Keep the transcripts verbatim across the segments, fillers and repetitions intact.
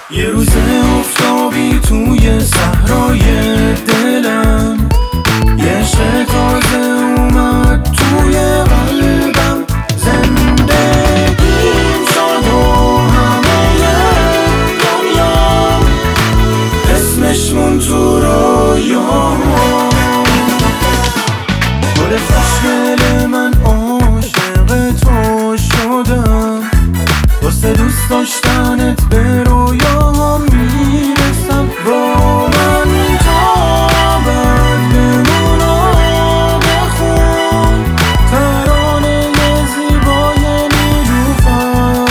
یه روز افتابی توی صحرای دلم، یه عشق تازه اومد توی قلبم. زندگیم شد و همه دنیا اسمش مون تو رویام. گل خوشگل من عاشق تو شدم، واسه دوست داشتنت به رویام میرسم. با من تا بعد بمون و بخون ترانه زیبای نیلوفر.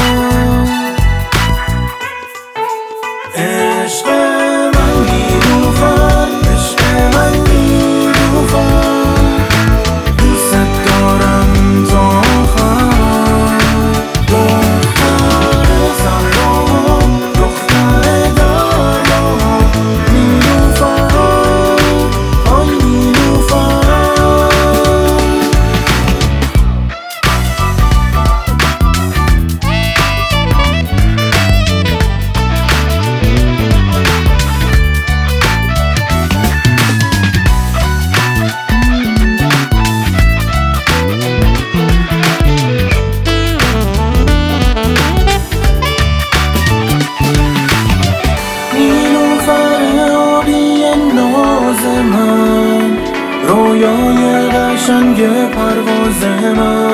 عشق من نیلوفر، عشق من نیلوفر، دوست دارم تا آخر. دختر زهرا، دختر دریا، نیلوفر، آی نیلوفر. نیلوفر آبی ناز من، رویای قشنگ پرواز من.